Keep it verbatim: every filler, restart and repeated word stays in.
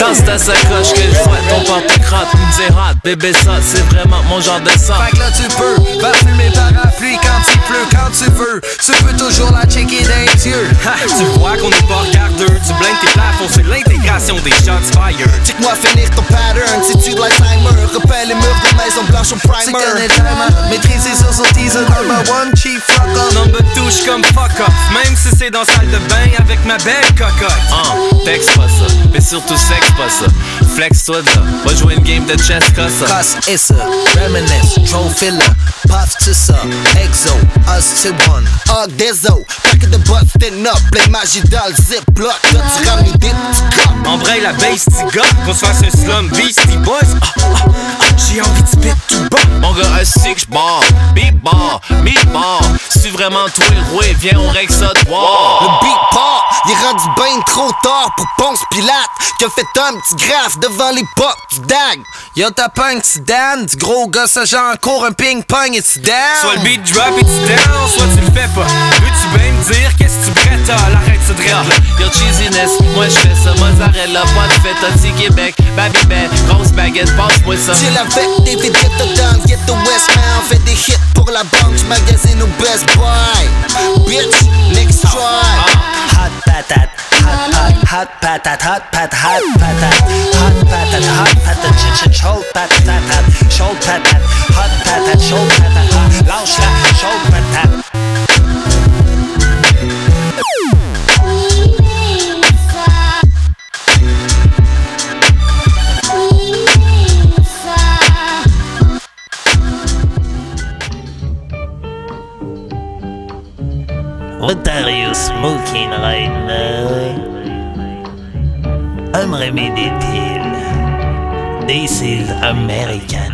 dans ta sacoche que je vois ton porte-crotte. Me dire hot, bébé ça, c'est vraiment mon genre de sang. Fait que là tu peux, va fumer parapluie quand il pleut, quand tu veux. Tu peux toujours la checker dans les yeux. Ha, tu vois qu'on est pas regardeux. Tu blindes tes plafonds, c'est l'intégration des shots fire. Check-moi finir ton pattern, si tu de l'Alzheimer. Repelle les murs de maison blanche au primer. Tu connais le timer, maîtriser sur son teaser. Number one, chief fuck up. Number two, j'suis comme fuck off. Même si c'est dans salle de bain avec ma belle cocotte. Ah, texte pas ça, mais surtout sexe pas ça. Flex-toi de là, va jouer une game de chess ça. Cause it's a reminisce, troll filler. Puff to ça, exo, us to one. Hug des os, back of the butt, stand up. Play magie dans le zip-lock. Là tu ramenes des petits cops. Embraye la base, petit gars, qu'on se fasse un slum beastie boys. Ah, ah, ah, j'ai envie de spit tout bas. Mon gars, assis que j'barre, beat bar, meat bar. Si vraiment tout est roué, viens on règle ça de voir. Le beat part, il est rendu ben trop tard pour Ponce Pilate, qui a fait un petit graphe devant les potes du dag. Y'a ta punk, tu Dan, du gros gars, ça genre encore un ping-pong et tu down. Soit le beat drop et tu down, soit tu le fais pas. Veux-tu bien me dire qu'est-ce que tu prêtes à l'arrête ça de rire là? Yo cheesiness, moi j'fais ça, mozzarella, pas de fête, anti Québec, Babybel, grosse baguette, passe-moi ça. Chill avec des vides ghetto down, get the west man, fait des hits pour la banque, j'magasine au Best Buy. Bitch, next try. Hot patate, hot hot, hot patate, hot pat, hot patate, hot patate, hot patate, ch ch chol patate, chol patate, hot patate, chol patate, lâche la chol patate. What are you smoking right now? I'm Remedy Till. This is American.